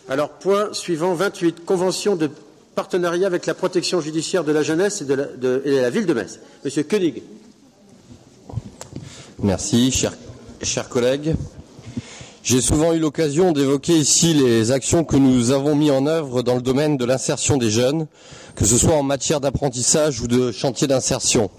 Alors, point suivant, 28, convention de partenariat avec la protection judiciaire de la jeunesse et la ville de Metz. Monsieur Koenig. Merci, chers collègues. J'ai souvent eu l'occasion d'évoquer ici les actions que nous avons mises en œuvre dans le domaine de l'insertion des jeunes, que ce soit en matière d'apprentissage ou de chantier d'insertion.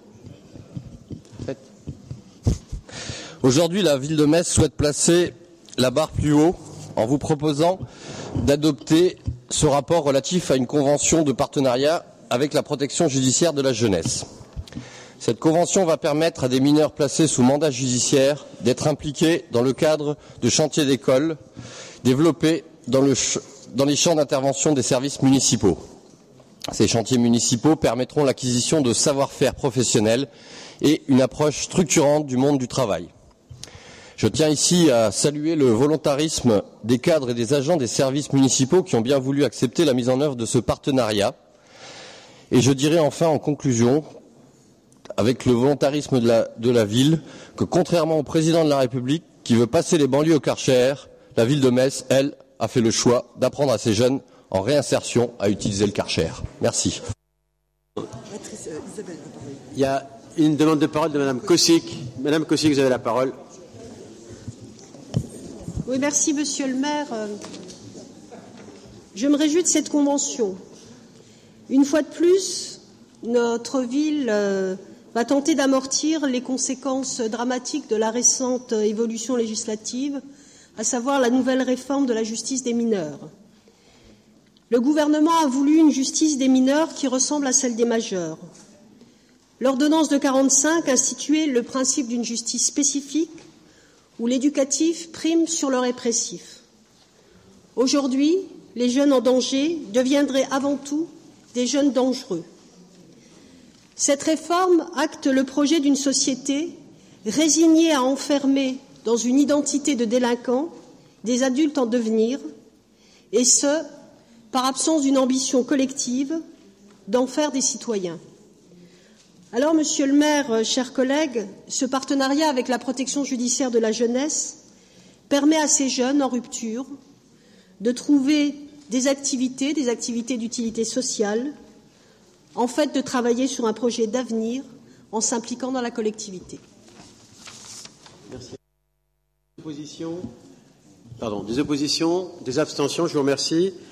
Aujourd'hui, la ville de Metz souhaite placer la barre plus haut en vous proposant d'adopter ce rapport relatif à une convention de partenariat avec la protection judiciaire de la jeunesse. Cette convention va permettre à des mineurs placés sous mandat judiciaire d'être impliqués dans le cadre de chantiers d'école développés dans les champs d'intervention des services municipaux. Ces chantiers municipaux permettront l'acquisition de savoir-faire professionnels et une approche structurante du monde du travail. Je tiens ici à saluer le volontarisme des cadres et des agents des services municipaux qui ont bien voulu accepter la mise en œuvre de ce partenariat. Et je dirais enfin en conclusion, avec le volontarisme de la ville, que contrairement au président de la République qui veut passer les banlieues au Karcher, la ville de Metz, elle, a fait le choix d'apprendre à ses jeunes en réinsertion à utiliser le Karcher. Merci. Il y a une demande de parole de Madame Kosic. Madame Kosic, vous avez la parole. Oui, merci Monsieur le maire. Je me réjouis de cette convention. Une fois de plus, notre ville va tenter d'amortir les conséquences dramatiques de la récente évolution législative, à savoir la nouvelle réforme de la justice des mineurs. Le gouvernement a voulu une justice des mineurs qui ressemble à celle des majeurs. L'ordonnance de 1945 instituait le principe d'une justice spécifique où l'éducatif prime sur le répressif. Aujourd'hui, les jeunes en danger deviendraient avant tout des jeunes dangereux. Cette réforme acte le projet d'une société résignée à enfermer dans une identité de délinquants des adultes en devenir, et ce, par absence d'une ambition collective d'en faire des citoyens. Alors, Monsieur le maire, chers collègues, ce partenariat avec la protection judiciaire de la jeunesse permet à ces jeunes en rupture de trouver des activités d'utilité sociale, en fait de travailler sur un projet d'avenir en s'impliquant dans la collectivité. Merci. Des oppositions, des abstentions, je vous remercie.